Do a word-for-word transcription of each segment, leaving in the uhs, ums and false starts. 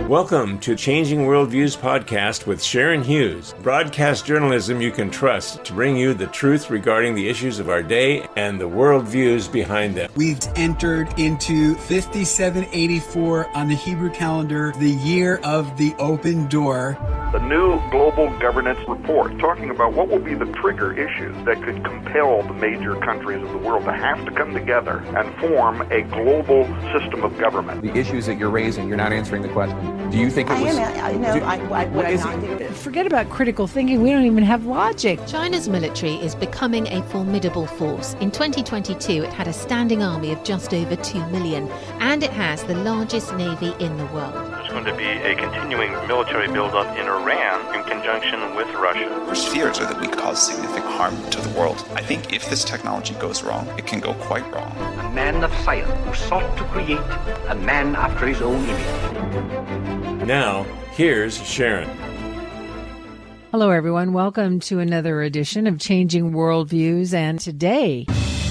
Welcome to Changing Worldviews podcast with Sharon Hughes, broadcast journalism you can trust to bring you the truth regarding the issues of our day and the worldviews behind them. We've entered into fifty-seven eighty-four on the Hebrew calendar, the year of the open door. The new global governance report talking about what will be the trigger issues that could compel the major countries of the world to have to come together and form a global system of government. The issues that you're raising, you're not answering the question. Do you think it I was... am, I know, do, I, I, what I'm not doing. Forget about critical thinking. We don't even have logic. China's military is becoming a formidable force. In twenty twenty-two, it had a standing army of just over two million, and it has the largest navy in the world. There's going to be a continuing military buildup in Iran in conjunction with Russia. There's fears are that we cause significant harm to the world. I think if this technology goes wrong, it can go quite wrong. A man of science who sought to create a man after his own image. Now, here's Sharon. Hello, everyone. Welcome to another edition of Changing Worldviews. And today,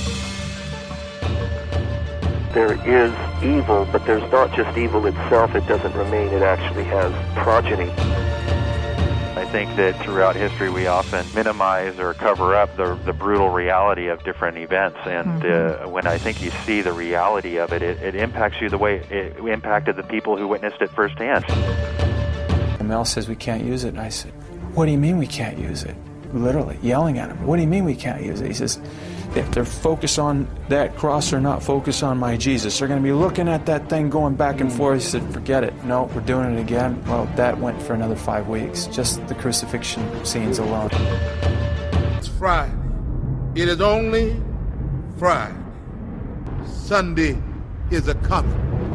there is evil, but there's not just evil itself. It doesn't remain. It actually has progeny. I think that throughout history we often minimize or cover up the, the brutal reality of different events. And mm-hmm. uh, when I think you see the reality of it, it, it impacts you the way it impacted the people who witnessed it firsthand. Mel says we can't use it. And I said, what do you mean we can't use it? Literally yelling at him. What do you mean we can't use it? He says, if they're focused on that cross or not focused on my Jesus, they're going to be looking at that thing going back and forth. He said, forget it. No, we're doing it again. Well, that went for another five weeks. Just the crucifixion scenes alone. It's Friday. It is only Friday. Sunday is a coming.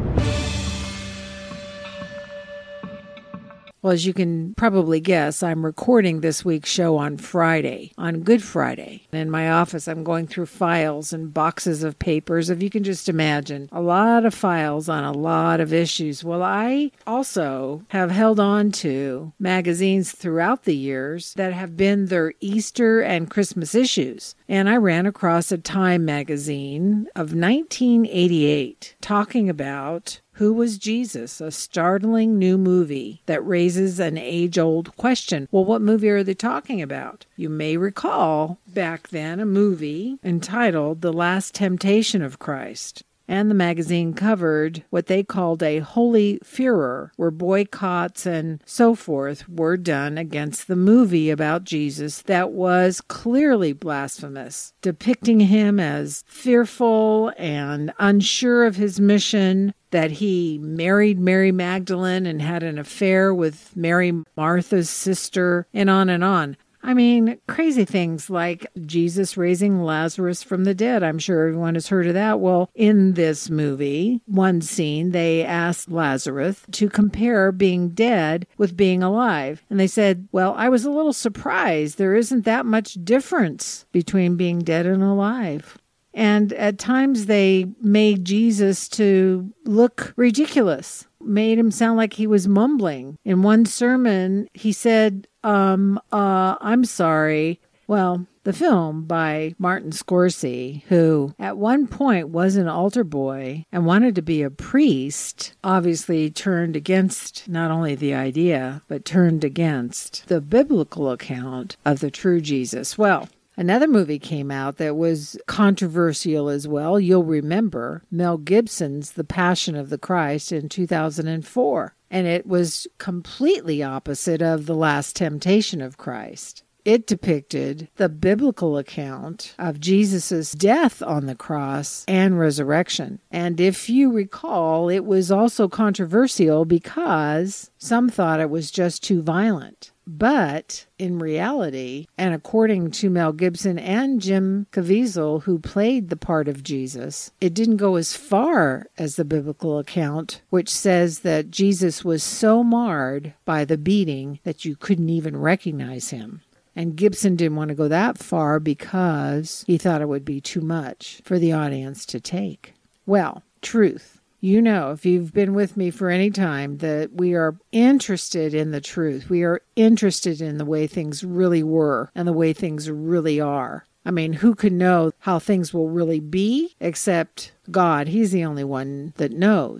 well, as you can probably guess, I'm recording this week's show on Friday, on Good Friday. In my office, I'm going through files and boxes of papers, if you can just imagine. A lot of files on a lot of issues. Well, I also have held on to magazines throughout the years that have been their Easter and Christmas issues. And I ran across a Time magazine of nineteen eighty-eight talking about Who Was Jesus?, a startling new movie that raises an age-old question. Well, what movie are they talking about? You may recall back then a movie entitled The Last Temptation of Christ. And the magazine covered what they called a holy furor, where boycotts and so forth were done against the movie about Jesus that was clearly blasphemous, depicting him as fearful and unsure of his mission, that he married Mary Magdalene and had an affair with Mary, Martha's sister, and on and on. I mean, crazy things like Jesus raising Lazarus from the dead. I'm sure everyone has heard of that. Well, in this movie, one scene, they asked Lazarus to compare being dead with being alive. And they said, well, I was a little surprised. There isn't that much difference between being dead and alive. And at times they made Jesus to look ridiculous, made him sound like he was mumbling. In one sermon, he said, um, uh, I'm sorry. Well, the film by Martin Scorsese, who at one point was an altar boy and wanted to be a priest, obviously turned against not only the idea, but turned against the biblical account of the true Jesus. Well, another movie came out that was controversial as well. You'll remember Mel Gibson's The Passion of the Christ in two thousand four. And it was completely opposite of The Last Temptation of Christ. It depicted the biblical account of Jesus' death on the cross and resurrection. And if you recall, it was also controversial because some thought it was just too violent. But in reality, and according to Mel Gibson and Jim Caviezel, who played the part of Jesus, it didn't go as far as the biblical account, which says that Jesus was so marred by the beating that you couldn't even recognize him. And Gibson didn't want to go that far because he thought it would be too much for the audience to take. Well, truth. You know, if you've been with me for any time, that we are interested in the truth. We are interested in the way things really were and the way things really are. I mean, who could know how things will really be except God? He's the only one that knows.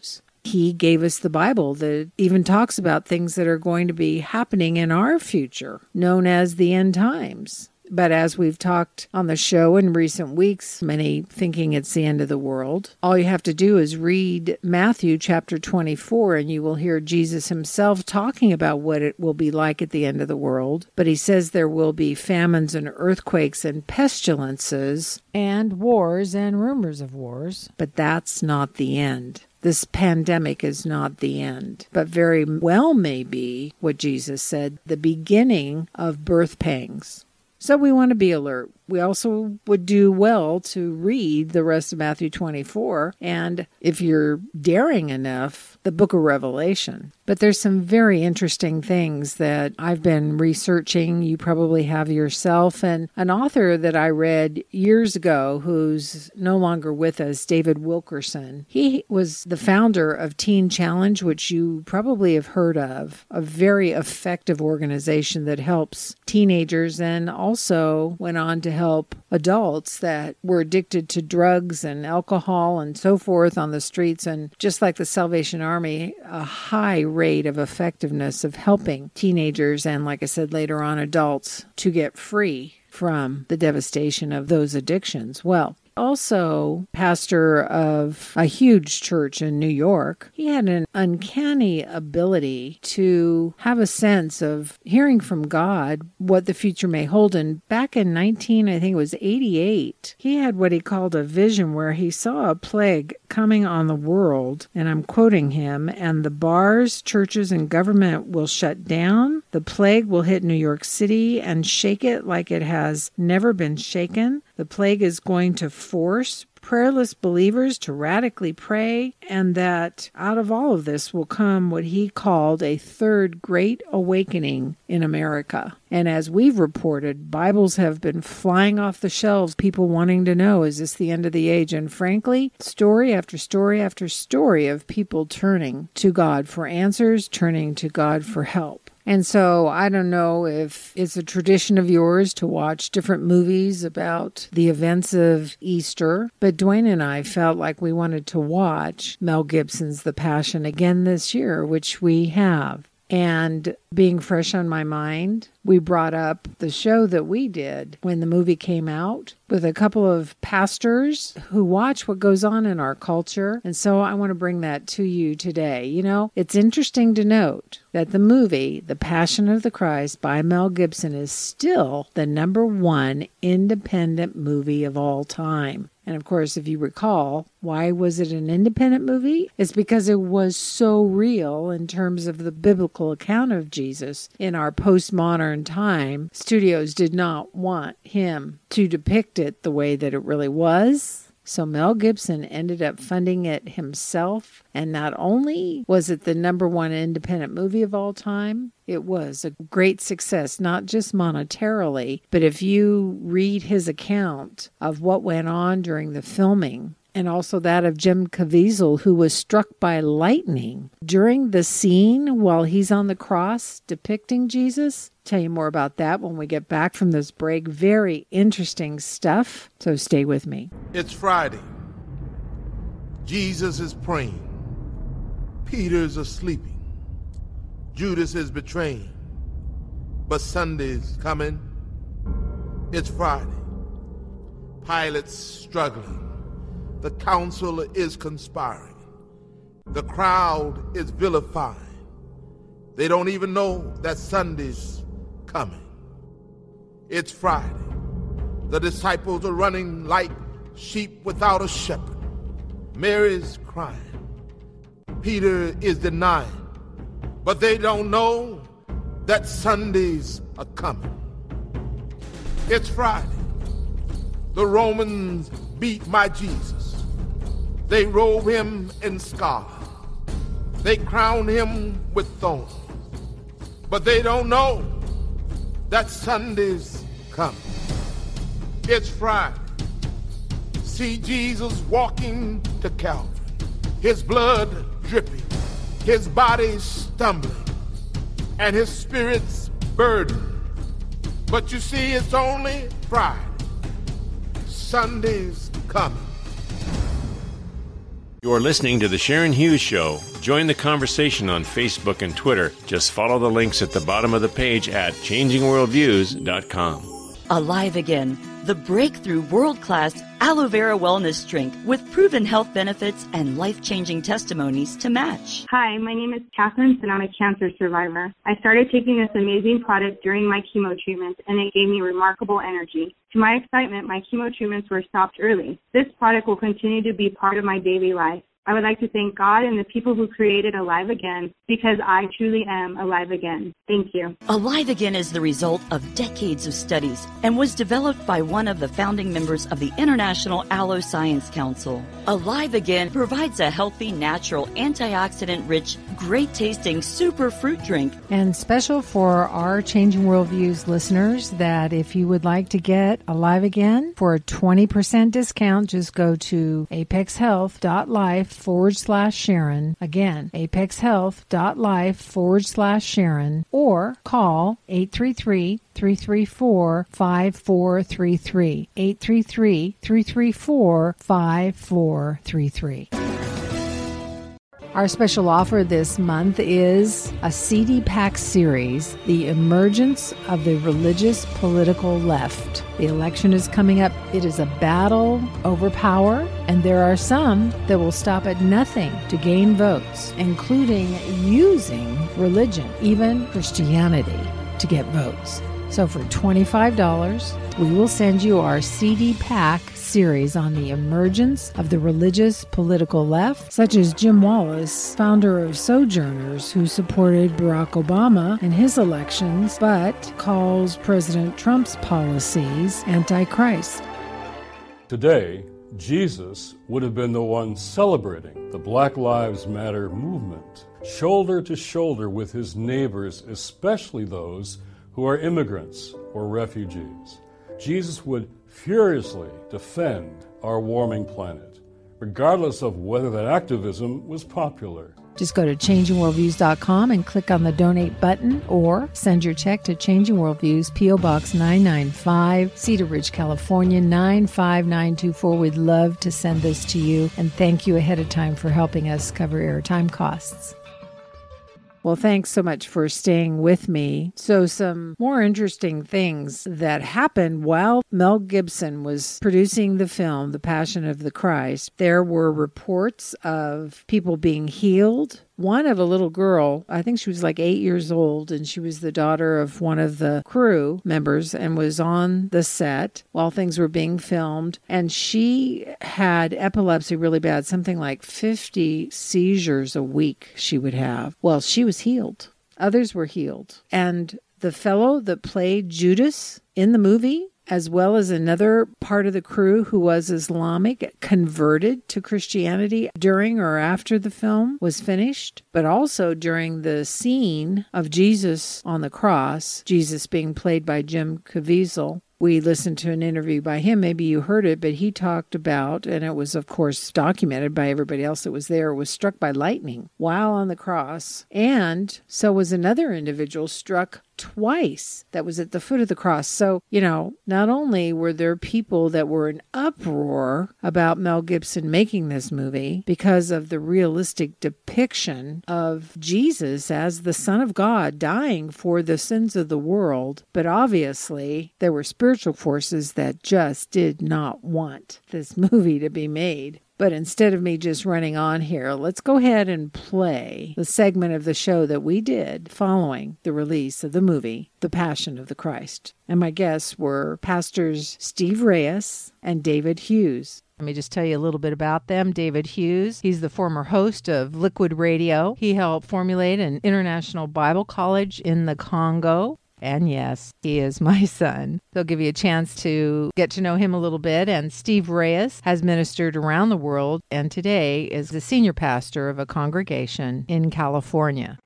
He gave us the Bible that even talks about things that are going to be happening in our future, known as the end times. But as we've talked on the show in recent weeks, many thinking it's the end of the world, all you have to do is read Matthew chapter twenty-four, and you will hear Jesus himself talking about what it will be like at the end of the world. But he says there will be famines and earthquakes and pestilences and wars and rumors of wars. But that's not the end. This pandemic is not the end, but very well may be, what Jesus said, the beginning of birth pangs. So we want to be alert. We also would do well to read the rest of Matthew twenty-four, and if you're daring enough, the book of Revelation. But there's some very interesting things that I've been researching. You probably have yourself. And an author that I read years ago who's no longer with us, David Wilkerson, he was the founder of Teen Challenge, which you probably have heard of, a very effective organization that helps teenagers and also went on to help adults that were addicted to drugs and alcohol and so forth on the streets. And just like the Salvation Army, a high rate of effectiveness of helping teenagers and, like I said, later on adults to get free from the devastation of those addictions. Well, also pastor of a huge church in New York, he had an uncanny ability to have a sense of hearing from God what the future may hold. And back in nineteen, I think it was eighty-eight, he had what he called a vision where he saw a plague coming on the world, and I'm quoting him, and the bars, churches, and government will shut down. The plague will hit New York City and shake it like it has never been shaken. The plague is going to force prayerless believers to radically pray, and that out of all of this will come what he called a third great awakening in America. And as we've reported, Bibles have been flying off the shelves, people wanting to know, is this the end of the age? And frankly, story after story after story of people turning to God for answers, turning to God for help. And so I don't know if it's a tradition of yours to watch different movies about the events of Easter, but Dwayne and I felt like we wanted to watch Mel Gibson's The Passion again this year, which we have. And being fresh on my mind, we brought up the show that we did when the movie came out with a couple of pastors who watch what goes on in our culture. And so I want to bring that to you today. You know, it's interesting to note that the movie, The Passion of the Christ by Mel Gibson, is still the number one independent movie of all time. And of course, if you recall, why was it an independent movie? It's because it was so real in terms of the biblical account of Jesus in our postmodern time. Studios did not want him to depict it the way that it really was. So Mel Gibson ended up funding it himself. And not only was it the number one independent movie of all time, it was a great success, not just monetarily, but if you read his account of what went on during the filming, and also that of Jim Caviezel, who was struck by lightning during the scene while he's on the cross depicting Jesus. Tell you more about that when we get back from this break. Very interesting stuff, so stay with me. It's Friday. Jesus is praying. Peter's asleep. Judas is betraying. But Sunday's coming. It's Friday. Pilate's struggling. The council is conspiring. The crowd is vilifying. They don't even know that Sunday's coming. It's Friday. The disciples are running like sheep without a shepherd. Mary's crying. Peter is denying. But they don't know that Sundays are coming. It's Friday. The Romans beat my Jesus. They robe him in scarlet. They crown him with thorns. But they don't know that Sunday's coming. It's Friday. See Jesus walking to Calvary. His blood dripping. His body stumbling. And his spirit's burdened. But you see, it's only Friday. Sunday's coming. You're listening to The Sharon Hughes Show. Join the conversation on Facebook and Twitter. Just follow the links at the bottom of the page at changing worldviews dot com. Alive Again, the breakthrough world-class aloe vera wellness drink with proven health benefits and life-changing testimonies to match. Hi, my name is Catherine, and I'm a cancer survivor. I started taking this amazing product during my chemo treatment, and it gave me remarkable energy. To my excitement, my chemo treatments were stopped early. This product will continue to be part of my daily life. I would like to thank God and the people who created Alive Again, because I truly am alive again. Thank you. Alive Again is the result of decades of studies and was developed by one of the founding members of the International Aloe Science Council. Alive Again provides a healthy, natural, antioxidant-rich, great-tasting super fruit drink. And special for our Changing Worldviews listeners, that if you would like to get Alive Again for a twenty percent discount, just go to apexhealth.life forward slash Sharon. Again, apexhealth.life forward slash Sharon, or call eight three three, three three four, five four three three. eight three three, three three four, five four three three. Our special offer this month is a C D pack series, The Emergence of the Religious Political Left. The election is coming up. It is a battle over power, and there are some that will stop at nothing to gain votes, including using religion, even Christianity, to get votes. So for twenty-five dollars, we will send you our C D pack series on the emergence of the religious political left, such as Jim Wallace, founder of Sojourners, who supported Barack Obama in his elections, but calls President Trump's policies anti-Christ. Today, Jesus would have been the one celebrating the Black Lives Matter movement, shoulder to shoulder with his neighbors, especially those who are immigrants or refugees. Jesus would furiously defend our warming planet, regardless of whether that activism was popular. Just go to changing worldviews dot com and click on the donate button, or send your check to Changing Worldviews, P O Box nine ninety-five, Cedar Ridge, California, nine five nine two four. We'd love to send this to you, and thank you ahead of time for helping us cover airtime costs. Well, thanks so much for staying with me. So some more interesting things that happened while Mel Gibson was producing the film, The Passion of the Christ. There were reports of people being healed. One of a little girl, I think she was like eight years old, and she was the daughter of one of the crew members and was on the set while things were being filmed. And she had epilepsy really bad, something like fifty seizures a week she would have. Well, she was healed. Others were healed. And the fellow that played Judas in the movie, as well as another part of the crew who was Islamic, converted to Christianity during or after the film was finished, but also during the scene of Jesus on the cross, Jesus being played by Jim Caviezel. We listened to an interview by him. Maybe you heard it, but he talked about, and it was, of course, documented by everybody else that was there, was struck by lightning while on the cross. And so was another individual struck twice that was at the foot of the cross. So, you know, not only were there people that were in uproar about Mel Gibson making this movie because of the realistic depiction of Jesus as the Son of God dying for the sins of the world, but obviously there were spiritual forces that just did not want this movie to be made. But instead of me just running on here, let's go ahead and play the segment of the show that we did following the release of the movie, The Passion of the Christ. And my guests were Pastors Steve Reyes and David Hughes. Let me just tell you a little bit about them. David Hughes, he's the former host of Liquid Radio. He helped formulate an international Bible college in the Congo. And yes, he is my son. They'll give you a chance to get to know him a little bit. And Steve Reyes has ministered around the world and today is the senior pastor of a congregation in California.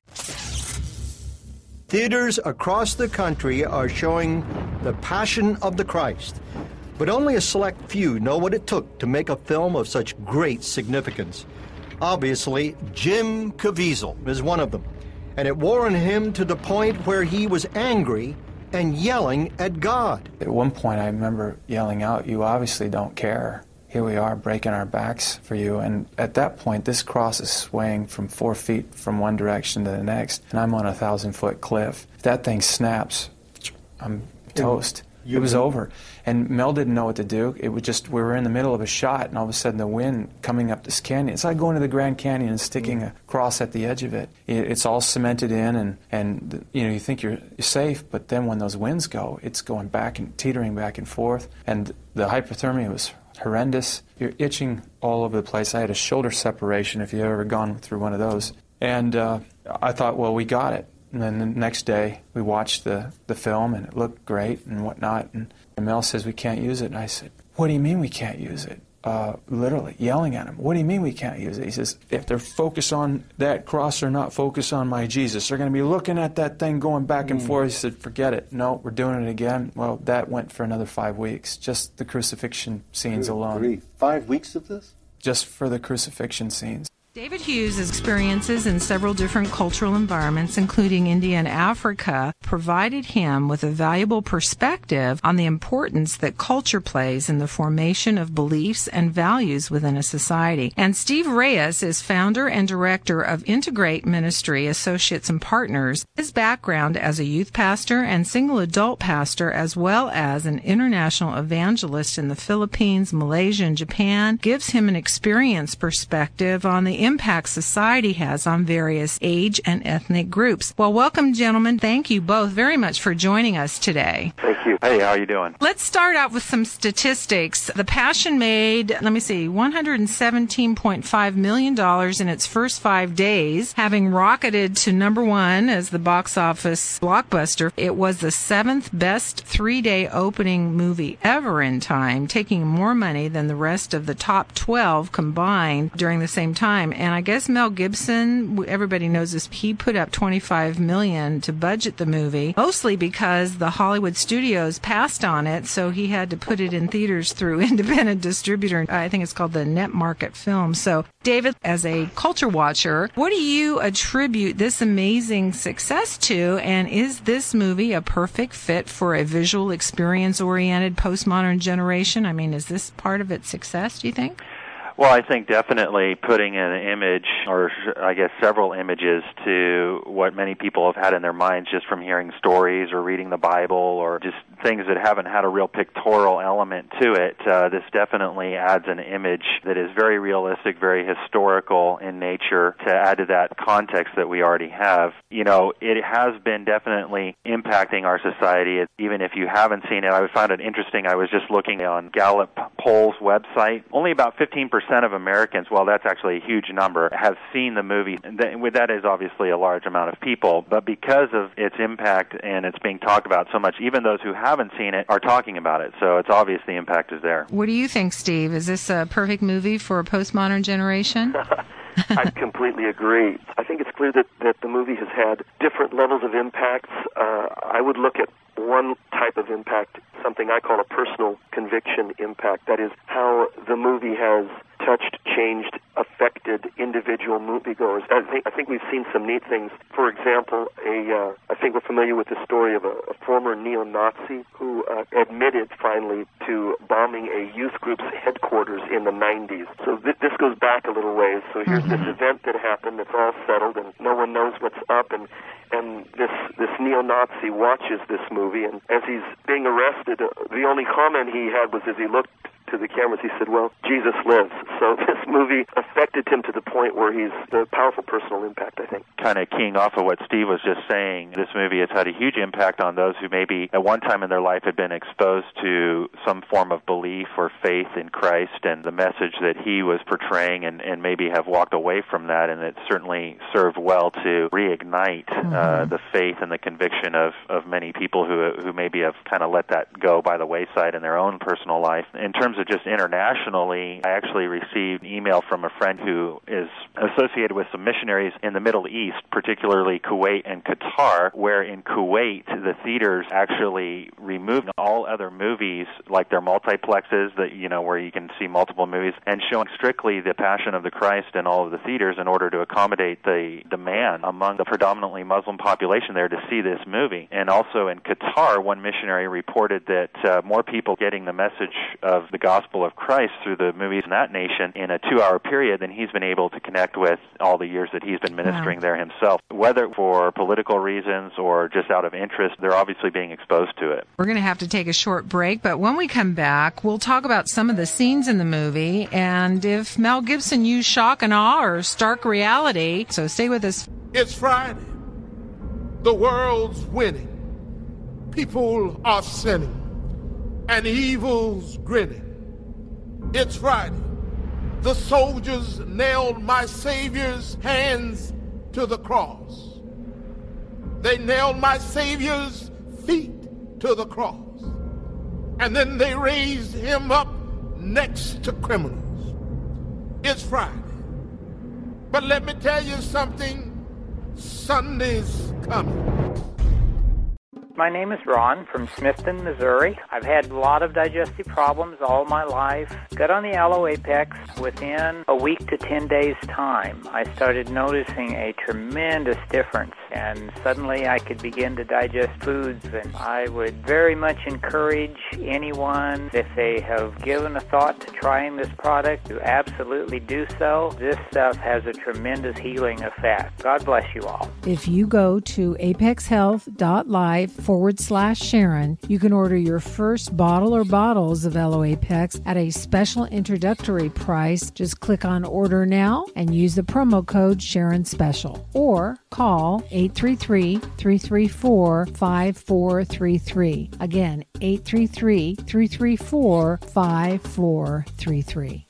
Theaters across the country are showing The Passion of the Christ, but only a select few know what it took to make a film of such great significance. Obviously, Jim Caviezel is one of them. And it wore on him to the point where he was angry and yelling at God. At one point, I remember yelling out, "You obviously don't care." here we are breaking our backs for you. And at that point, this cross is swaying from four feet from one direction to the next, and I'm on a thousand-foot cliff. If that thing snaps, I'm toast. You it was over. And Mel didn't know what to do. It was just, we were in the middle of a shot, and all of a sudden the wind coming up this canyon. It's like going to the Grand Canyon and sticking a cross at the edge of it. it it's all cemented in, and, and you know, you think you're safe, but then when those winds go, it's going back and teetering back and forth. And the hypothermia was horrendous. You're itching all over the place. I had a shoulder separation, if you've ever gone through one of those. And uh, I thought, well, we got it. And then the next day, we watched the, the film, and it looked great and whatnot. And Mel says, we can't use it. And I said, what do you mean we can't use it? Uh, literally, yelling at him. What do you mean we can't use it? He says, if they're focused on that cross or not focused on my Jesus, they're going to be looking at that thing going back and mm. forth. He said, forget it. No, we're doing it again. Well, that went for another five weeks, just the crucifixion scenes Good alone. Grief. Five weeks of this? Just for the crucifixion scenes. David Hughes' experiences in several different cultural environments, including India and Africa, provided him with a valuable perspective on the importance that culture plays in the formation of beliefs and values within a society. And Steve Reyes is founder and director of Integrate Ministry Associates and Partners. His background as a youth pastor and single adult pastor, as well as an international evangelist in the Philippines, Malaysia, and Japan, gives him an experienced perspective on the impact society has on various age and ethnic groups. Well, welcome, gentlemen. Thank you both very much for joining us today. Thank you. Hey, how are you doing? Let's start out with some statistics. The Passion made, let me see, one hundred seventeen point five million dollars in its first five days, having rocketed to number one as the box office blockbuster. It was the seventh best three-day opening movie ever in time, taking more money than the rest of the top twelve combined during the same time. And I guess Mel Gibson, everybody knows this, he put up twenty-five million dollars to budget the movie, mostly because the Hollywood studios passed on it, so he had to put it in theaters through independent distributor. I think it's called the Net Market Film. So, David, as a culture watcher, what do you attribute this amazing success to, and is this movie a perfect fit for a visual experience-oriented postmodern generation? I mean, is this part of its success, do you think? Well, I think definitely putting an image, or I guess several images, to what many people have had in their minds just from hearing stories or reading the Bible or just things that haven't had a real pictorial element to it. Uh, this definitely adds an image that is very realistic, very historical in nature to add to that context that we already have. You know, it has been definitely impacting our society. Even if you haven't seen it, I found it interesting. I was just looking on Gallup Poll's website. Only about fifteen percent of Americans, well, that's actually a huge number, have seen the movie. That is obviously a large amount of people, but because of its impact and it's being talked about so much, even those who haven't seen it are talking about it, so it's obvious the impact is there. What do you think, Steve? Is this a perfect movie for a postmodern generation? I completely agree. I think it's clear that, that the movie has had different levels of impacts. Uh, I would look at one type of impact, something I call a personal conviction impact. That is how the movie has touched, changed, affected individual moviegoers. I think I think we've seen some neat things. For example, a uh, I think we're familiar with the story of a, a former neo-Nazi who uh, admitted finally to bombing a youth group's headquarters in the nineties. So th- this goes back a little ways. So here's mm-hmm. this event that happened. It's all settled, and no one knows what's up. And and this this neo-Nazi watches this movie, and as he's being arrested, uh, the only comment he had was as he looked to the cameras, he said, well, Jesus lives. So this movie affected him to the point where he's a powerful personal impact, I think. Kind of keying off of what Steve was just saying, this movie has had a huge impact on those who maybe at one time in their life had been exposed to some form of belief or faith in Christ and the message that he was portraying, and, and maybe have walked away from that, and it certainly served well to reignite mm-hmm. uh, the faith and the conviction of, of many people who, who maybe have kind of let that go by the wayside in their own personal life. In terms of just internationally, I actually received received an email from a friend who is associated with some missionaries in the Middle East, particularly Kuwait and Qatar, where in Kuwait the theaters actually removed all other movies, like their multiplexes, that you know where you can see multiple movies, and showing strictly the Passion of the Christ in all of the theaters in order to accommodate the demand among the predominantly Muslim population there to see this movie. And also in Qatar, one missionary reported that uh, more people getting the message of the gospel of Christ through the movies in that nation in a two-hour period than he's been able to connect with all the years that he's been ministering wow. there himself. Whether for political reasons or just out of interest, they're obviously being exposed to it. We're going to have to take a short break, but when we come back, we'll talk about some of the scenes in the movie and if Mel Gibson used shock and awe or stark reality. So stay with us. It's Friday. The world's winning. People are sinning. And evil's grinning. It's Friday. The soldiers nailed my Savior's hands to the cross. They nailed my Savior's feet to the cross. And then they raised him up next to criminals. It's Friday. But let me tell you something. Sunday's coming. My name is Ron from Smithton, Missouri. I've had a lot of digestive problems all my life. Got on the Aloe Apex. Within a week to ten days' time, I started noticing a tremendous difference, and suddenly I could begin to digest foods. And I would very much encourage anyone, if they have given a thought to trying this product, to absolutely do so. This stuff has a tremendous healing effect. God bless you all. If you go to apex health dot live forward slash Sharon, you can order your first bottle or bottles of Aloe Apex at a special introductory price. Just click on order now and use the promo code Sharon Special, or call eight three three, three three four, five four three three. Again, eight three three, three three four, five four three three.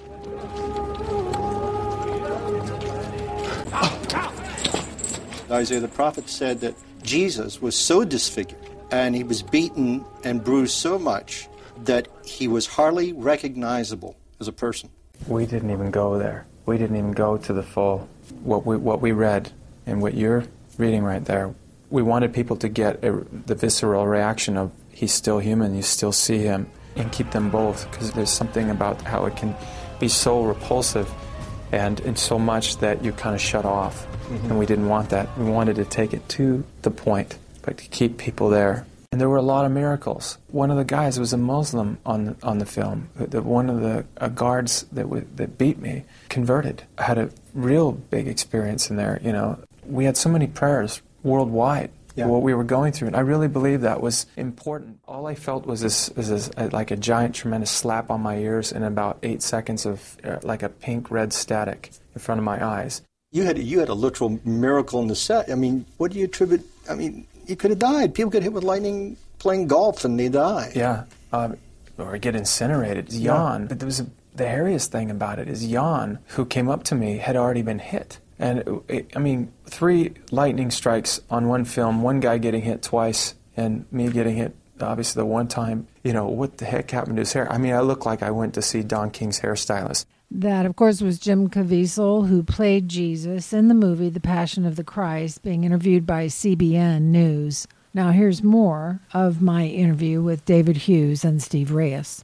Isaiah the prophet said that Jesus was so disfigured and he was beaten and bruised so much that he was hardly recognizable as a person. We didn't even go there. We didn't even go to the full, what we, what we read and what you're reading right there. We wanted people to get a, the visceral reaction of he's still human, you still see him, and keep them both, because there's something about how it can be so repulsive and, and so much that you kind of shut off. Mm-hmm. And we didn't want that. We wanted to take it to the point, but to keep people there. And there were a lot of miracles. One of the guys was a Muslim on the, on the film. The, one of the uh, guards that w- that beat me converted. I had a real big experience in there. You know, we had so many prayers worldwide yeah. for what we were going through, and I really believe that was important. All I felt was this, was this uh, like a giant, tremendous slap on my ears, and about eight seconds of uh, like a pink-red static in front of my eyes. You had you had a literal miracle in the set. I mean, what do you attribute? I mean, you could have died. People get hit with lightning playing golf and they die. Yeah, um, or get incinerated. Jan, yeah. But there was a, the hairiest thing about it is Jan, who came up to me, had already been hit. And it, it, I mean, three lightning strikes on one film. One guy getting hit twice, and me getting hit obviously the one time. You know, what the heck happened to his hair? I mean, I look like I went to see Don King's hairstylist. That, of course, was Jim Caviezel, who played Jesus in the movie The Passion of the Christ, being interviewed by C B N News. Now here's more of my interview with David Hughes and Steve Reyes.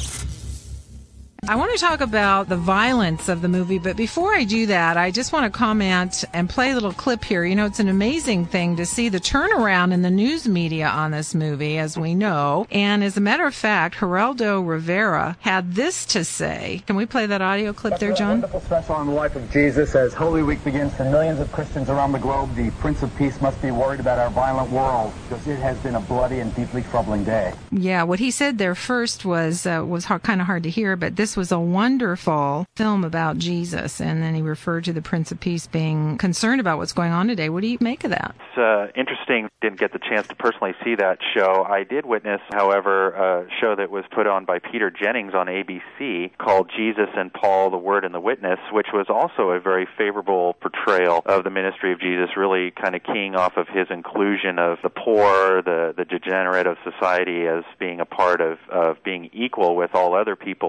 I want to talk about the violence of the movie, but before I do that, I just want to comment and play a little clip here. You know, it's an amazing thing to see the turnaround in the news media on this movie, as we know. And as a matter of fact, Geraldo Rivera had this to say. Can we play that audio clip there, John? A wonderful special on the life of Jesus. As Holy Week begins for millions of Christians around the globe, the Prince of Peace must be worried about our violent world, because it has been a bloody and deeply troubling day. Yeah, what he said there first was uh, was hard, kind of hard to hear, but this was a wonderful film about Jesus, and then he referred to the Prince of Peace being concerned about what's going on today. What do you make of that? It's uh, interesting. Didn't get the chance to personally see that show. I did witness, however, a show that was put on by Peter Jennings on A B C called Jesus and Paul, the Word and the Witness, which was also a very favorable portrayal of the ministry of Jesus, really kind of keying off of his inclusion of the poor, the, the degenerate of society as being a part of, of being equal with all other people in terms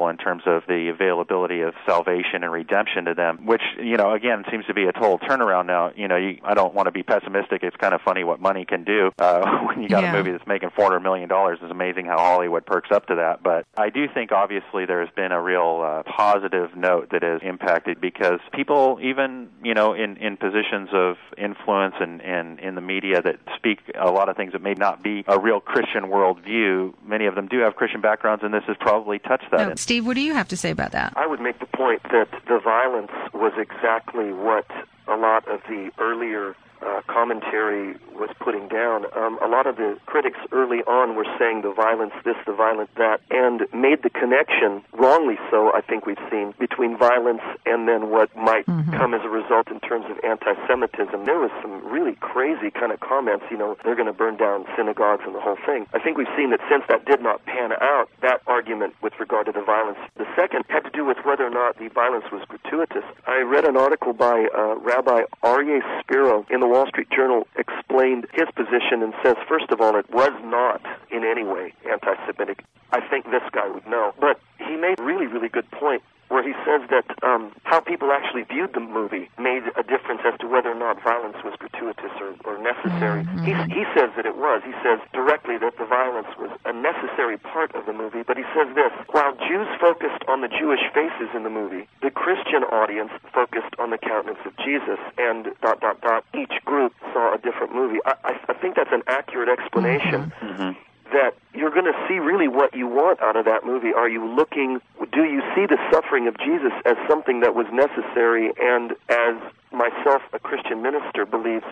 of the availability of salvation and redemption to them, which, you know, again, seems to be a total turnaround now. You know, you, I don't want to be pessimistic. It's kind of funny what money can do uh, when you got yeah. a movie that's making four hundred million dollars. It's amazing how Hollywood perks up to that. But I do think, obviously, there's been a real uh, positive note that has impacted, because people, even, you know, in, in positions of influence and, and in the media that speak a lot of things that may not be a real Christian worldview, many of them do have Christian backgrounds, and this has probably touched that. No, Steve, what do you have to say about that? I would make the point that the violence was exactly what a lot of the earlier uh, commentary was putting down. Um, a lot of the critics early on were saying the violence this, the violence that, and made the connection, wrongly so, I think we've seen, between violence and then what might mm-hmm. come as a result in terms of anti-Semitism. There was some really crazy kind of comments, you know, they're going to burn down synagogues and the whole thing. I think we've seen that since that did not pan out, that argument with regard to the violence. The second had to do with whether or not the violence was gratuitous. I read an article by uh, Rabbi Aryeh Spiro in the Wall Street Journal, explained his position and says, first of all, it was not in any way anti-Semitic. I think this guy would know. But he made a really, really good point where he says that um, how people actually viewed the movie made a difference as to whether or not violence was gratuitous or, or necessary. Mm-hmm. He, he says that it was. He says directly that the violence was a necessary part of the movie, but he says this: while Jews focused on the Jewish faces in the movie, the Christian audience focused on the countenance of Jesus, and dot, dot, dot, each group saw a different movie. I, I, I think that's an accurate explanation. Mm-hmm. That you're going to see really what you want out of that movie. Are you looking, do you see the suffering of Jesus as something that was necessary and, as myself, a Christian minister, believes,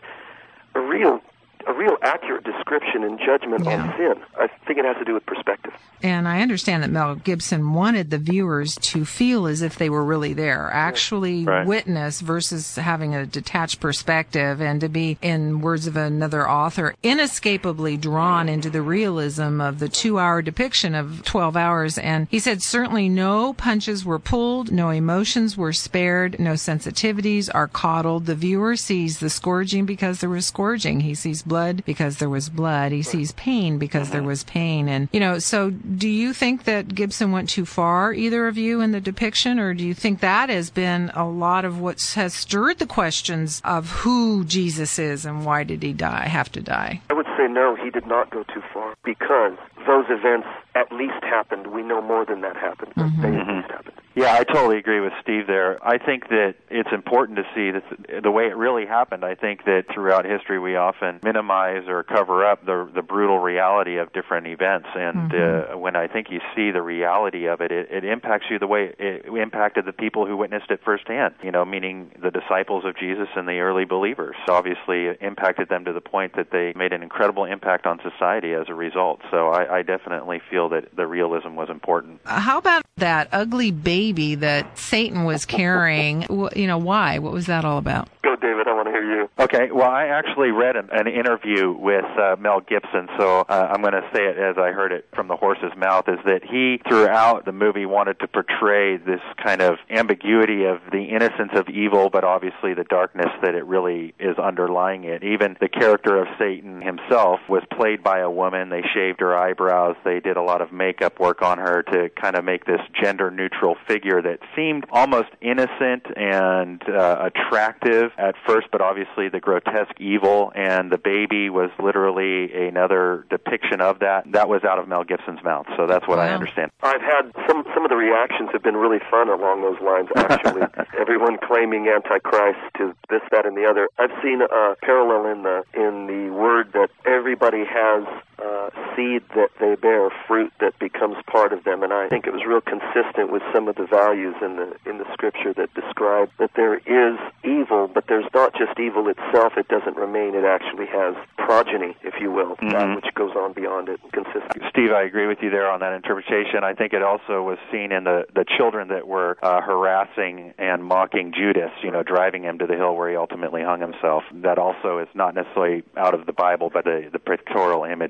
a real a real accurate description and judgment yeah. on sin? I think it has to do with perspective. And I understand that Mel Gibson wanted the viewers to feel as if they were really there, actually right. witness versus having a detached perspective, and to be, in words of another author, inescapably drawn into the realism of the two-hour depiction of twelve hours. And he said certainly no punches were pulled, no emotions were spared, no sensitivities are coddled. The viewer sees the scourging because there was scourging. He sees blood because there was blood. He sees pain because there was pain. And, you know, so do you think that Gibson went too far, either of you, in the depiction, or do you think that has been a lot of what has stirred the questions of who Jesus is and why did he die, have to die? I would say no, he did not go too far, because those events at least happened. We know more than that happened, but mm-hmm. they at least happened. Yeah, I totally agree with Steve there. I think that it's important to see this, the way it really happened. I think that throughout history we often minimize or cover up the the brutal reality of different events. And mm-hmm. uh, when I think you see the reality of it, it, it impacts you the way it impacted the people who witnessed it firsthand, you know, meaning the disciples of Jesus and the early believers. Obviously, it impacted them to the point that they made an incredible impact on society as a result. So I, I definitely feel that the realism was important. Uh, how about that ugly baby that Satan was carrying? You know, why? What was that all about? Go, David. I want to hear you. Okay. Well, I actually read an, an interview with uh, Mel Gibson, so uh, I'm going to say it as I heard it from the horse's mouth, is that he, throughout the movie, wanted to portray this kind of ambiguity of the innocence of evil, but obviously the darkness that it really is underlying it. Even the character of Satan himself was played by a woman. They shaved her eyebrows. They did a lot of makeup work on her to kind of make this gender-neutral figure that seemed almost innocent and uh, attractive at first, but obviously the grotesque evil, and the baby was literally another depiction of that. That was out of Mel Gibson's mouth, so that's what wow. I understand. I've had some some of the reactions have been really fun along those lines, actually. Everyone claiming Antichrist to this, that, and the other. I've seen a parallel in the in the word that everybody has uh, seed that they bear, fruit that becomes part of them, and I think it was real consistent with some of the values in the in the scripture that describe that there is evil, but there's not just evil itself. It doesn't remain. It actually has progeny, if you will, mm-hmm. that which goes on beyond it. Consistent. Steve, I agree with you there on that interpretation. I think it also was seen in the, the children that were uh, harassing and mocking Judas, you know, driving him to the hill where he ultimately hung himself. That also is not necessarily out of the Bible, but the, the pictorial image is there.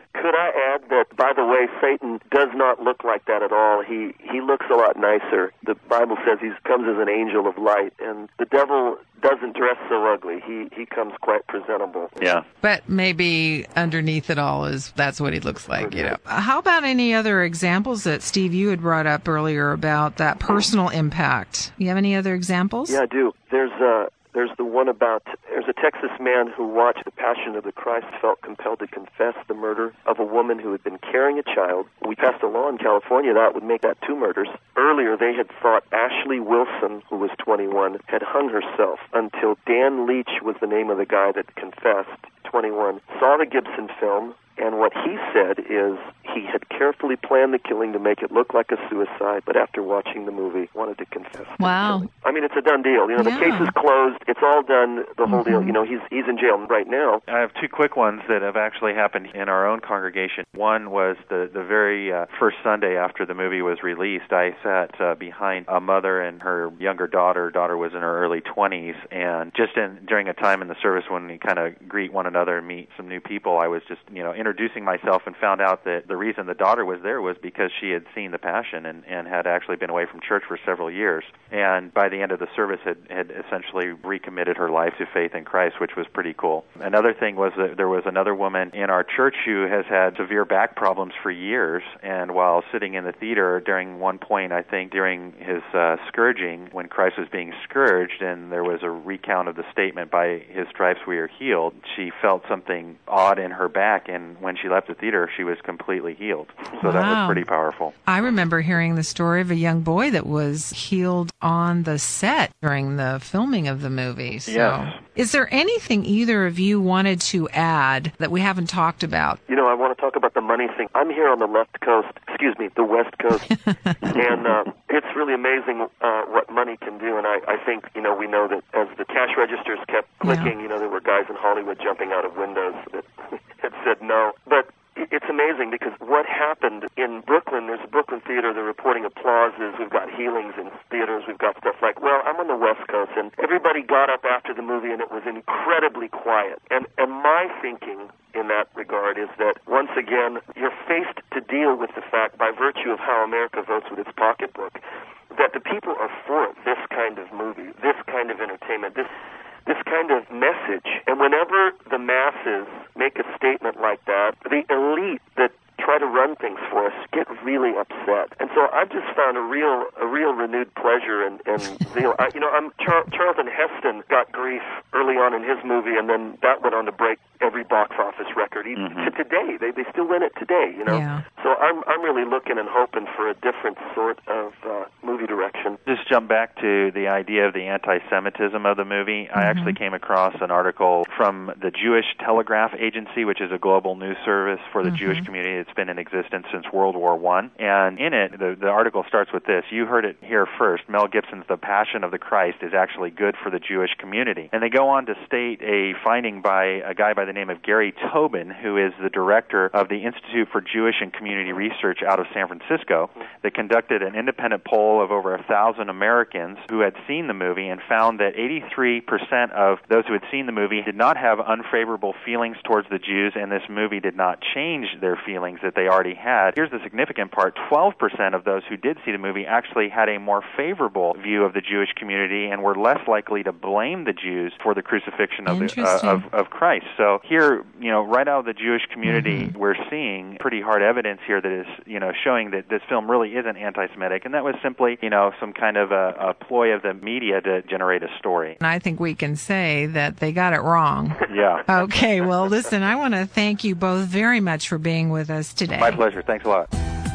Could I add that, by the way, Satan does not look like that at all. He he looks a lot nicer. The Bible says he comes as an angel of light, and the devil doesn't dress so ugly. He he comes quite presentable. Yeah. But maybe underneath it all is that's what he looks like, you know. How about any other examples that, Steve, you had brought up earlier about that personal impact? You have any other examples? Yeah, I do. There's uh There's the one about, there's a Texas man who watched The Passion of the Christ, felt compelled to confess the murder of a woman who had been carrying a child. We passed a law in California that would make that two murders. Earlier, they had thought Ashley Wilson, who was twenty-one, had hung herself until Dan Leach was the name of the guy that confessed, twenty-one, saw the Gibson film, and what he said is he had carefully planned the killing to make it look like a suicide, but after watching the movie, wanted to confess. Wow. I mean, it's a done deal. You know, Yeah. the case is closed. It's all done, the whole Mm-hmm. deal. You know, he's he's in jail right now. I have two quick ones that have actually happened in our own congregation. One was the, the very uh, first Sunday after the movie was released. I sat uh, behind a mother and her younger daughter. Daughter was in her early twenties, and just in during a time in the service when we kind of greet one another and meet some new people, I was just, you know, introducing myself and found out that the reason the daughter was there was because she had seen The Passion and, and had actually been away from church for several years. And by the end of the service had, had essentially recommitted her life to faith in Christ, which was pretty cool. Another thing was that there was another woman in our church who has had severe back problems for years, and while sitting in the theater during one point, I think, during his uh, scourging, when Christ was being scourged, and there was a recount of the statement, by his stripes we are healed, she felt something odd in her back, and when she left the theater, she was completely healed. So that Wow. was pretty powerful. I remember hearing the story of a young boy that was healed on the set during the filming of the movie. So, Yes. is there anything either of you wanted to add that we haven't talked about? You know, I want to talk about the money thing. I'm here on the left coast, excuse me, the west coast, and uh, it's really amazing uh, what money can do. And I, I think, you know, we know that as the cash registers kept clicking, you know, there were guys in Hollywood jumping out of windows that had said no. But it's amazing because what happened in Brooklyn, there's a Brooklyn theater, they're reporting applauses, we've got healings in theaters, we've got stuff like, well, I'm on the West Coast, and everybody got up after the movie and it was incredibly quiet. And, and my thinking in that regard is that, once again, you're faced to deal with the fact, by virtue of how America votes with its pocketbook, that the people are for this kind of movie, this kind of entertainment, this this kind of message. And whenever the masses make a statement like that, the elite that try to run things for us get really upset. And so I've just found a real a real renewed pleasure and and zeal. I, you know, I'm Char- Charlton Heston got grief early on in his movie, and then that went on to break every box office record. Even Mm-hmm. to today, they they still win it today. You know, Yeah. so I'm I'm really looking and hoping for a different sort of uh, movie direction. Just jump back to the idea of the anti-Semitism of the movie. I actually came across an article from the Jewish Telegraph Agency, which is a global news service for the Mhm. Jewish community. It's been in existence since World War One. And in it, the, the article starts with this. You heard it here first. Mel Gibson's The Passion of the Christ is actually good for the Jewish community. And they go on to state a finding by a guy by the name of Gary Tobin, who is the director of the Institute for Jewish and Community Research out of San Francisco, that conducted an independent poll of over a thousand Americans who had seen the movie and found that eighty-three percent of those who had seen the movie did not have unfavorable feelings towards the Jews, and this movie did not change their feelings that they already had. Here's the significant part. twelve percent of those who did see the movie actually had a more favorable view of the Jewish community and were less likely to blame the Jews for the crucifixion of, the, uh, of, of Christ. So here, you know, right out of the Jewish community, mm-hmm. we're seeing pretty hard evidence here that is, you know, showing that this film really isn't anti-Semitic, and that was simply, you know, some kind of a, a ploy of the media to generate a story. And I think we can say that they got it wrong. Yeah. Okay, well, listen, I want to thank you both very much for being with us today. My pleasure. Thanks a lot.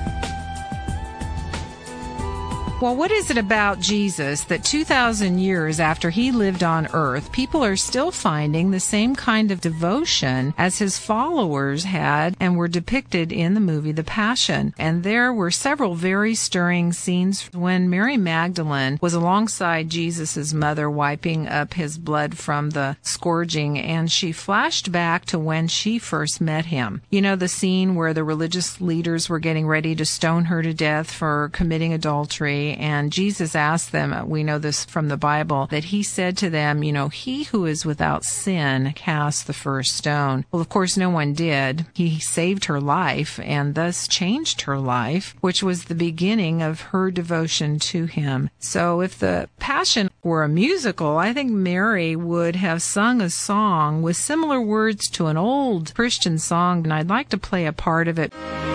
Well, what is it about Jesus that two thousand years after he lived on earth, people are still finding the same kind of devotion as his followers had and were depicted in the movie The Passion? And there were several very stirring scenes when Mary Magdalene was alongside Jesus' mother wiping up his blood from the scourging, and she flashed back to when she first met him. You know, the scene where the religious leaders were getting ready to stone her to death for committing adultery, Mary, and Jesus asked them, we know this from the Bible, that he said to them, you know, he who is without sin cast the first stone. Well, of course, no one did. He saved her life and thus changed her life, which was the beginning of her devotion to him. So if the Passion were a musical, I think Mary would have sung a song with similar words to an old Christian song, and I'd like to play a part of it.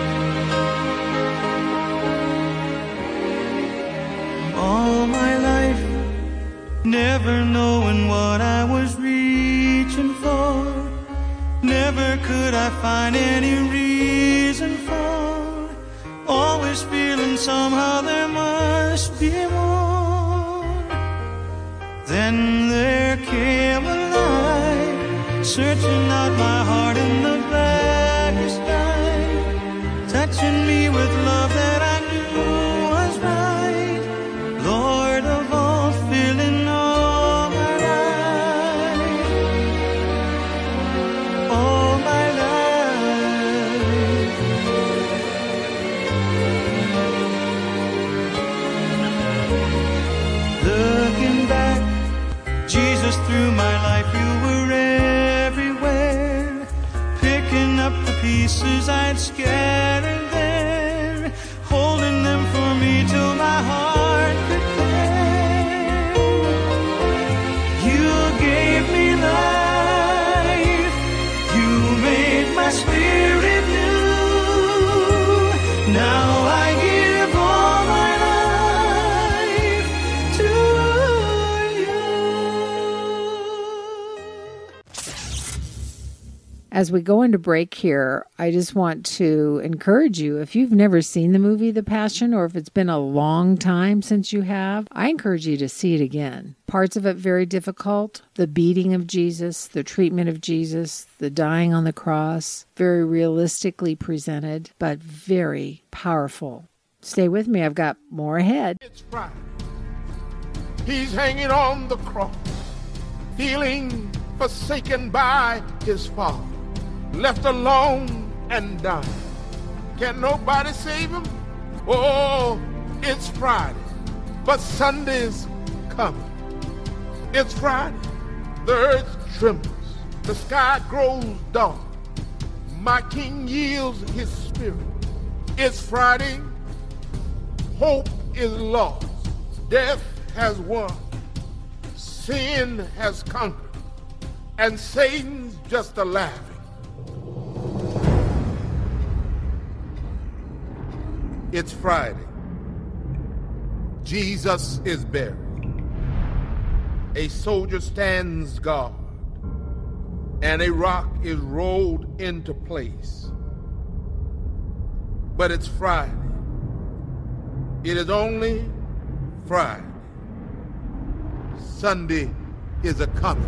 All my life, never knowing what I was reaching for, never could I find any reason for, always feeling somehow there must be more. Then there came a light, searching out my heart in the blackest night, touching me with love that I knew was right. Lord of all, filling all my life, all my life. Looking back, Jesus, through my life you were everywhere, picking up the pieces I'd scattered there, holding them for me till my heart could bear. You gave me life, you made my spirit new. Now I give all my life to As we go into break here, I just want to encourage you, if you've never seen the movie The Passion, or if it's been a long time since you have, I encourage you to see it again. Parts of it very difficult. The beating of Jesus, the treatment of Jesus, the dying on the cross, very realistically presented, but very powerful. Stay with me. I've got more ahead. It's right. He's hanging on the cross, feeling forsaken by his Father, left alone and dying. Can nobody save him? Oh, it's Friday, but Sunday's coming. It's Friday, the earth trembles, the sky grows dark, my King yields his spirit. It's Friday, hope is lost, death has won, sin has conquered, and Satan's just a laughing. It's Friday. Jesus is buried. A soldier stands guard, and a rock is rolled into place. But it's Friday. It is only Friday. Sunday is a coming.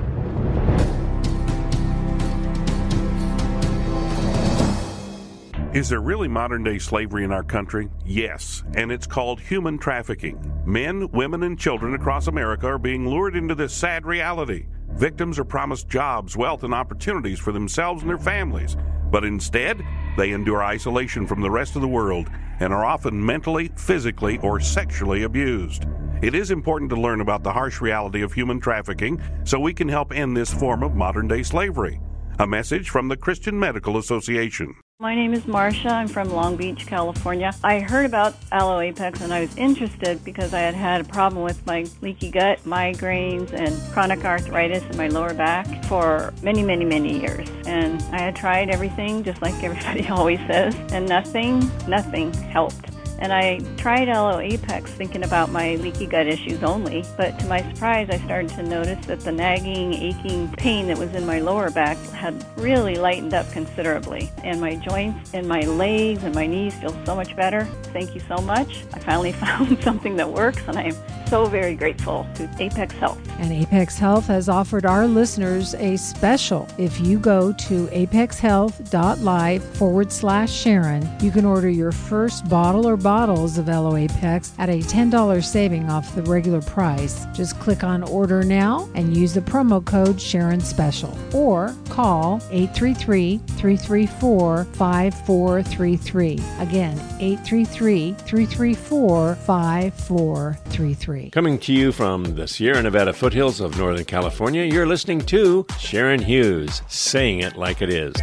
Is there really modern-day slavery in our country? Yes, and it's called human trafficking. Men, women, and children across America are being lured into this sad reality. Victims are promised jobs, wealth, and opportunities for themselves and their families, but instead, they endure isolation from the rest of the world and are often mentally, physically, or sexually abused. It is important to learn about the harsh reality of human trafficking so we can help end this form of modern-day slavery. A message from the Christian Medical Association. My name is Marcia. I'm from Long Beach, California. I heard about Aloe Apex and I was interested because I had had a problem with my leaky gut, migraines, and chronic arthritis in my lower back for many, many, many years. And I had tried everything, just like everybody always says, and nothing, nothing helped. And I tried Aloe Apex thinking about my leaky gut issues only, but to my surprise, I started to notice that the nagging, aching pain that was in my lower back had really lightened up considerably. And my joints and my legs and my knees feel so much better. Thank you so much. I finally found something that works, and I'm so very grateful to Apex Health. And Apex Health has offered our listeners a special. If you go to apexhealth.live forward slash Sharon, you can order your first bottle or bottles of L O Apex at a ten dollars saving off the regular price. Just click on Order Now and use the promo code Sharon Special. Or call eight three three, three three four, five four three three. Again, eight three three, three three four, five four three three. Coming to you from the Sierra Nevada foothills of Northern California, you're listening to Sharon Hughes, saying it like it is.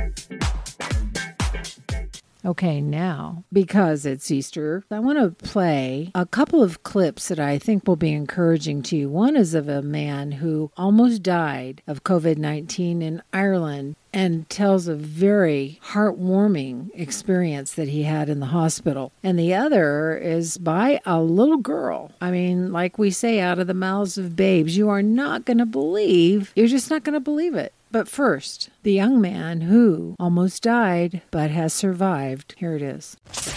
Okay, now, because it's Easter, I want to play a couple of clips that I think will be encouraging to you. One is of a man who almost died of covid nineteen in Ireland and tells a very heartwarming experience that he had in the hospital. And the other is by a little girl. I mean, like we say, out of the mouths of babes, you are not going to believe, you're just not going to believe it. But first, the young man who almost died but has survived. Here it is.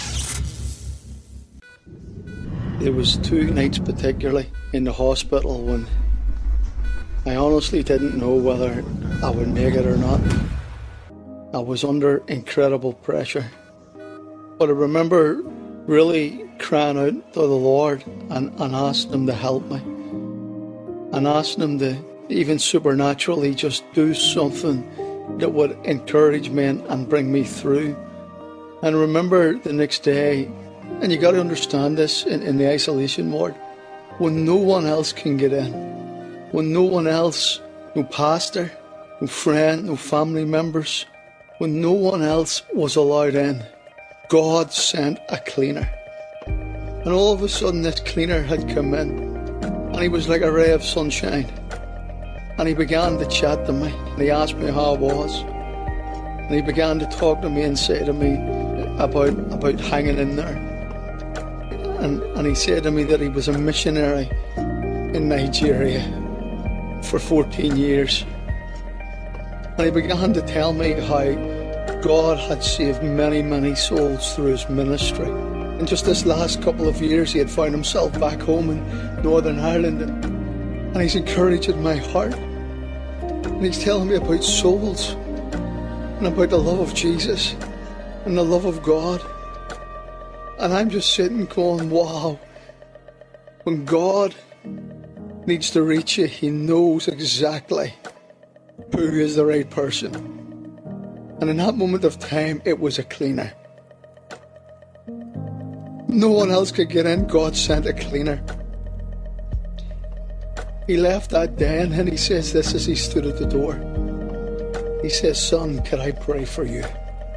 There was two nights particularly in the hospital when I honestly didn't know whether I would make it or not. I was under incredible pressure. But I remember really crying out to the Lord and, and asking Him to help me. And asking Him to even supernaturally just do something that would encourage me and, and bring me through. And remember the next day, and you got to understand this in, in the isolation ward, when no one else can get in, when no one else, no pastor, no friend, no family members, when no one else was allowed in, God sent a cleaner. And all of a sudden this cleaner had come in, and he was like a ray of sunshine. And he began to chat to me, and he asked me how I was. And he began to talk to me and say to me about, about hanging in there. And, and he said to me that he was a missionary in Nigeria for fourteen years. And he began to tell me how God had saved many, many souls through his ministry. And just this last couple of years, he had found himself back home in Northern Ireland. And, and he's encouraging my heart. And he's telling me about souls and about the love of Jesus and the love of God. And I'm just sitting going, wow. When God needs to reach you, he knows exactly who is the right person. And in that moment of time, it was a cleaner. No one else could get in. God sent a cleaner. He left that day and he says this as he stood at the door. He says, son, could I pray for you?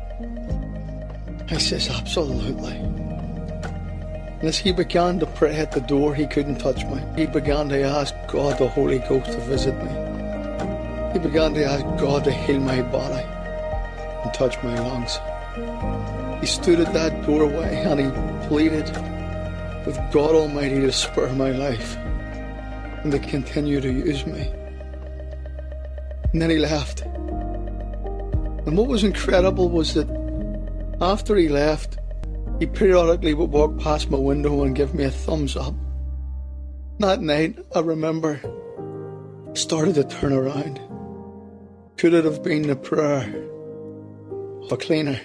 I says, absolutely. And as he began to pray at the door, he couldn't touch me. He began to ask God, the Holy Ghost, to visit me. He began to ask God to heal my body and touch my lungs. He stood at that doorway and he pleaded with God Almighty to spare my life and to continue to use me. And then he left. And what was incredible was that after he left, he periodically would walk past my window and give me a thumbs up. That night, I remember, started to turn around. Could it have been the prayer of a cleaner?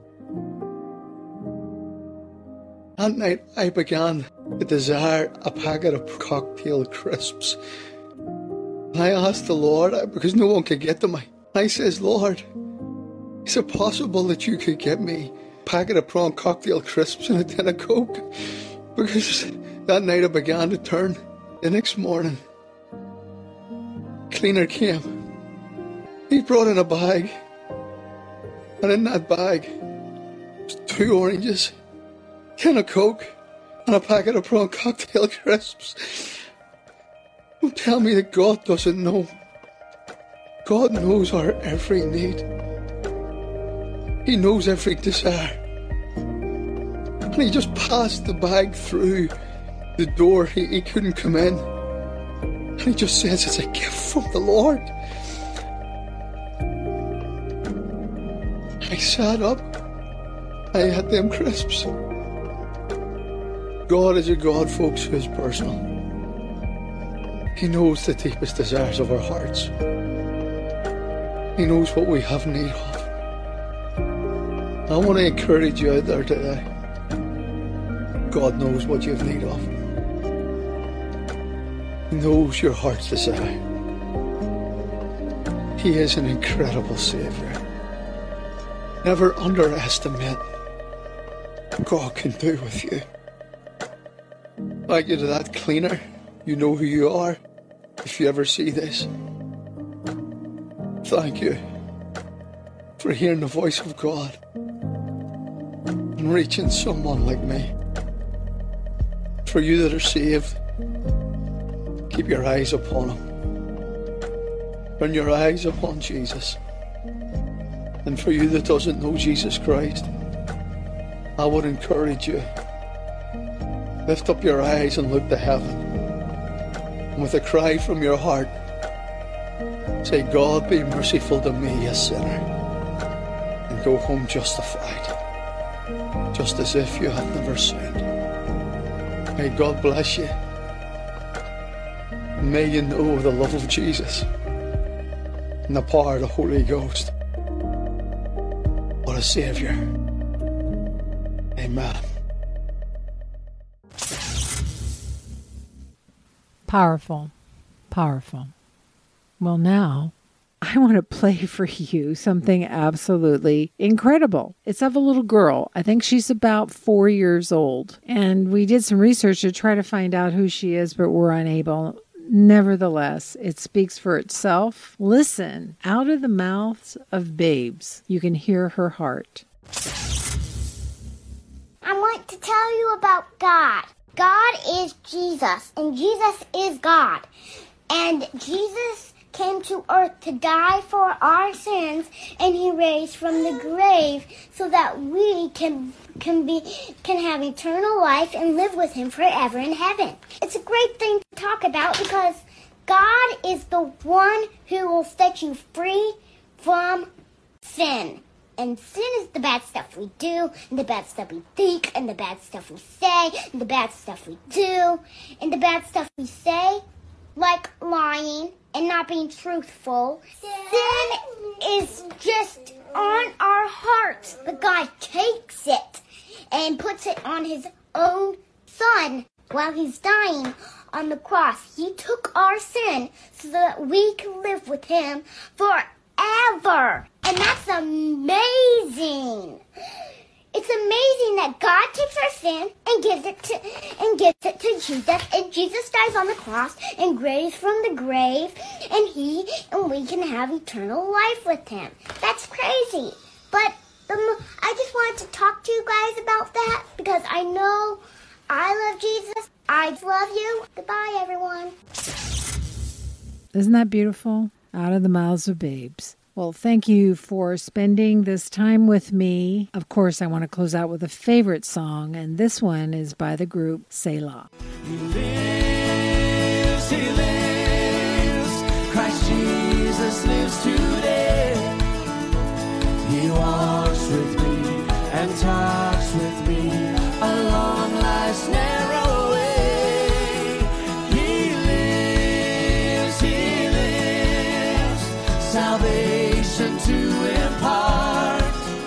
That night, I began to desire a packet of cocktail crisps. And I asked the Lord, because no one could get to me. I says, Lord, is it possible that you could get me a packet of prawn cocktail crisps and a tin of Coke? Because that night I began to turn. The next morning, cleaner came. He brought in a bag. And in that bag was two oranges, tin of Coke, and a packet of prawn cocktail crisps. Don't tell me that God doesn't know. God knows our every need. He knows every desire. And he just passed the bag through the door. He, he couldn't come in. And he just says it's a gift from the Lord. I sat up. I had them crisps. God is a God, folks, who is personal. He knows the deepest desires of our hearts. He knows what we have need of. I want to encourage you out there today. God knows what you have need of. He knows your heart's desire. He is an incredible Savior. Never underestimate what God can do with you. Thank you to that cleaner. You know who you are if you ever see this. Thank you for hearing the voice of God and reaching someone like me. For you that are saved, keep your eyes upon Him. Turn your eyes upon Jesus. And for you that doesn't know Jesus Christ, I would encourage you, lift up your eyes and look to heaven. And with a cry from your heart, say, God, be merciful to me, a sinner. And go home justified, just as if you had never sinned. May God bless you. May you know the love of Jesus and the power of the Holy Ghost. What a Savior. Amen. Powerful. Powerful. Well, now I want to play for you something absolutely incredible. It's of a little girl. I think she's about four years old. And we did some research to try to find out who she is, but we're unable. Nevertheless, it speaks for itself. Listen, out of the mouths of babes, you can hear her heart. I want to tell you about God. God is Jesus, and Jesus is God. And Jesus came to earth to die for our sins, and He raised from the grave so that we can can be can have eternal life and live with Him forever in heaven. It's a great thing to talk about because God is the one who will set you free from sin. And sin is the bad stuff we do, and the bad stuff we think, and the bad stuff we say, and the bad stuff we do, and the bad stuff we say, like lying and not being truthful. Sin is just on our hearts, but God takes it and puts it on His own Son while He's dying on the cross. He took our sin so that we can live with Him forever. And that's amazing. It's amazing that God takes our sin and gives it to and gives it to Jesus, and Jesus dies on the cross and raised from the grave, and he and we can have eternal life with Him. That's crazy. But um, I just wanted to talk to you guys about that because I know I love Jesus. I love you. Goodbye, everyone. Isn't that beautiful? Out of the mouths of babes. Well, thank you for spending this time with me. Of course, I want to close out with a favorite song, and this one is by the group Selah. He lives, He lives, Christ Jesus lives today. He walks with me and talks with me along life's narrow way. He lives, He lives, salvation to impart.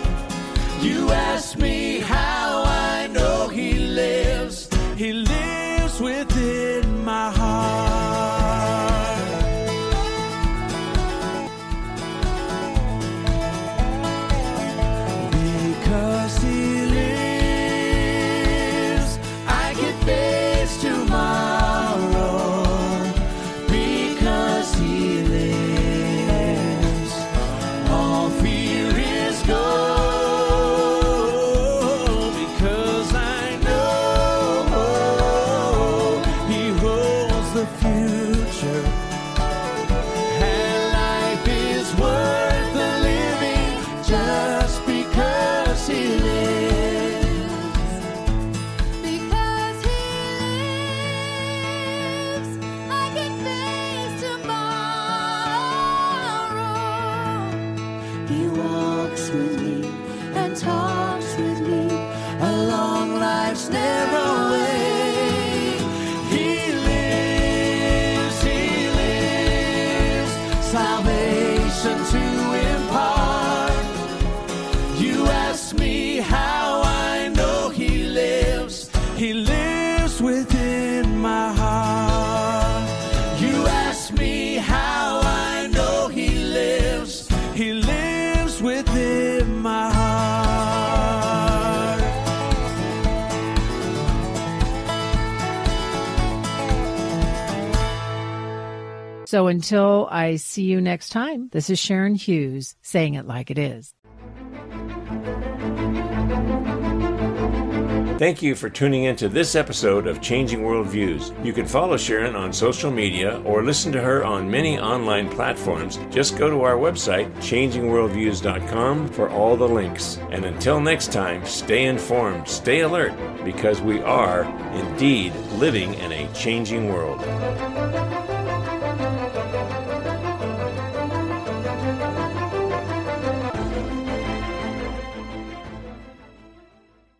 You ask me how I know He lives. He lives within my heart. Because He lives, I can face tomorrow. Because He lives, all fear is gone. Because I know He holds the future, and life is worth the living just because He lives. Because He lives, I can face tomorrow. He walks with me and talks with me along life's narrow way. He lives, He salvation to impart. You ask me how I know he lives. He lives within my heart. You ask me how I know he lives. He lives within my heart. So until I see you next time, this is Sharon Hughes saying it like it is. Thank you for tuning in to this episode of Changing Worldviews. You can follow Sharon on social media or listen to her on many online platforms. Just go to our website, changing worldviews dot com, for all the links. And until next time, stay informed, stay alert, because we are indeed living in a changing world.